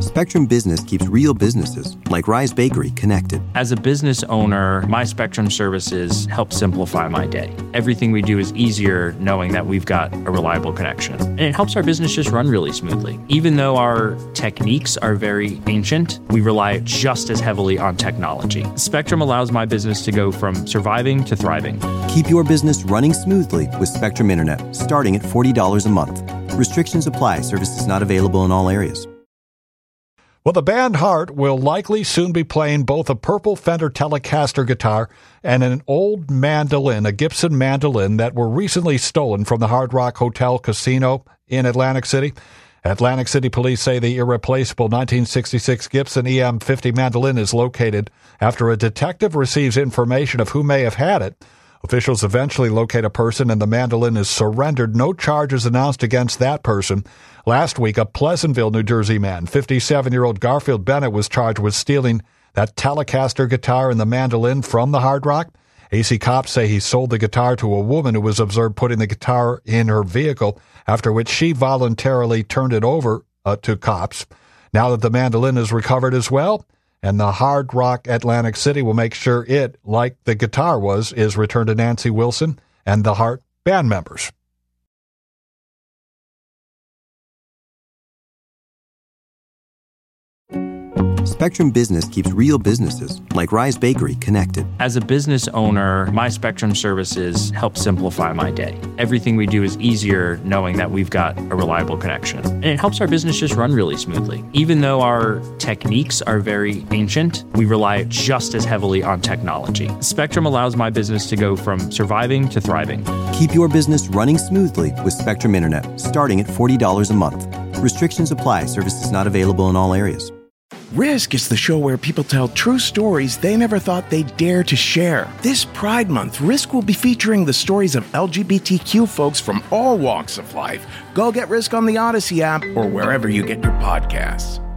Spectrum Business keeps real businesses, like Rise Bakery, connected. As a business owner, my Spectrum services help simplify my day. Everything we do is easier knowing that we've got a reliable connection. And it helps our business just run really smoothly. Even though our techniques are very ancient, we rely just as heavily on technology. Spectrum allows my business to go from surviving to thriving. Keep your business running smoothly with Spectrum Internet, starting at $40 a month. Restrictions apply. Services not available in all areas. Well, the band Heart will likely soon be playing both a purple Fender Telecaster guitar and an old mandolin, a Gibson mandolin, that were recently stolen from the Hard Rock Hotel Casino in Atlantic City. Atlantic City police say the irreplaceable 1966 Gibson EM50 mandolin is located after a detective receives information of who may have had it. Officials eventually locate a person and the mandolin is surrendered. No charges announced against that person. Last week, a Pleasantville, New Jersey man, 57-year-old Garfield Bennett, was charged with stealing that Telecaster guitar and the mandolin from the Hard Rock. AC cops say he sold the guitar to a woman who was observed putting the guitar in her vehicle, after which she voluntarily turned it over to cops. Now that the mandolin is recovered as well, and the Hard Rock Atlantic City will make sure it, like the guitar was, is returned to Nancy Wilson and the Heart band members. Spectrum Business keeps real businesses, like Rise Bakery, connected. As a business owner, my Spectrum services help simplify my day. Everything we do is easier knowing that we've got a reliable connection. And it helps our business just run really smoothly. Even though our techniques are very ancient, we rely just as heavily on technology. Spectrum allows my business to go from surviving to thriving. Keep your business running smoothly with Spectrum Internet, starting at $40 a month. Restrictions apply. Services not available in all areas. Risk is the show where people tell true stories they never thought they'd dare to share. This Pride Month, Risk will be featuring the stories of LGBTQ folks from all walks of life. Go get Risk on the Odyssey app or wherever you get your podcasts.